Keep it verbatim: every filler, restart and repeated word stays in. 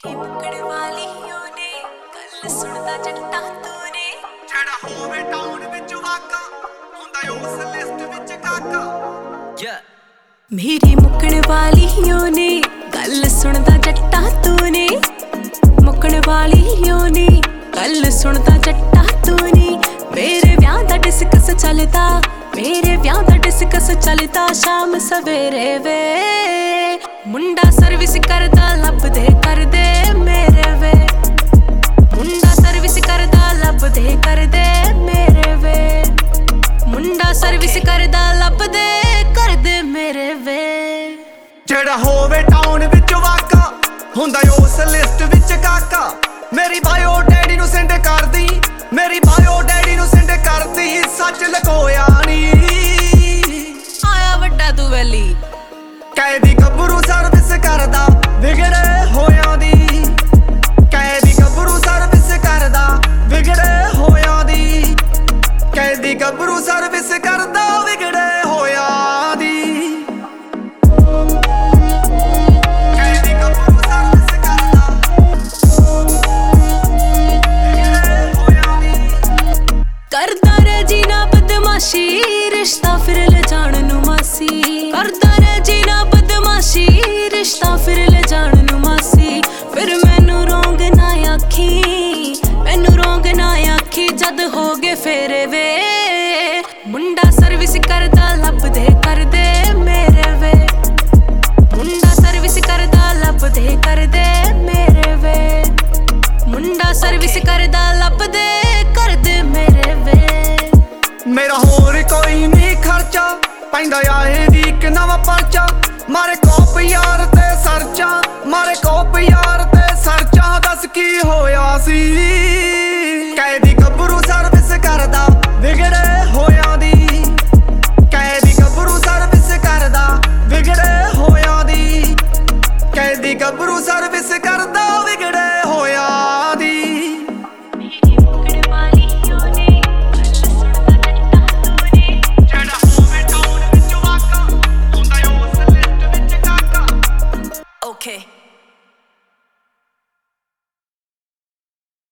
मेरी मुकड़ वाली ने गल सुनदा जट्टा तूने जेड़ा होवे टाउन विच वाका हुंदा उस लिस्ट विच काका मेरी मुकड़ वाली ने गल सुनदा जट्टा तूने मुकड़ वाली ने गल सुनदा जट्टा तूने मेरे ब्याह दा डिस्कस चलदा मेरे ब्याह दा डिस्कस चलदा शाम सवेरे वे मुंडा सर्विस करदा लभदे करदे मेरे वे मुंडा सर्विस करदा लभदे करदे मेरे वे मुंडा सर्विस करदा लभदे करदे मेरे वे जेड़ा होवे टाउन विच वाका हुंदा उस लिस्ट विच काका मेरी बायो डैडी नू सेंड कर दी मेरी बायो डैडी नू सेंड कर दी सच लकोया नी आया वड्डा तू वैली कैदी गबरू सर्विस करदा विगड़े होया दी कैदी गबरू सर्विस करदा विगड़े होया दी कैदी गबरू सर्विस करदा विगड़े होया दी कैदी गबरू सर्विस करदा विगड़े होया दी करदा रे जीना बदमाशी रिश्ता फिर ले जान नू मासी करदा रे जीना बदमाशी रिश्ता फिर ले जान नू मासी फिर मैनू रोंग ना आखी मैनू रोंग ना आखी जद हो गए फेरे वे मुंडा सर्विस करदा लभदे करदे मेरे वे मुंडा सर्विस करदा लभदे करदे मेरे वे मुंडा सर्विस करदा लभदे करदे मेरे वे मेरा होर कोई नहीं खर्चा पैंदा आए दी इक नवा परचा मारे कोप यार ते सरचा मारे कोप यार ते सरचा दस की होया सी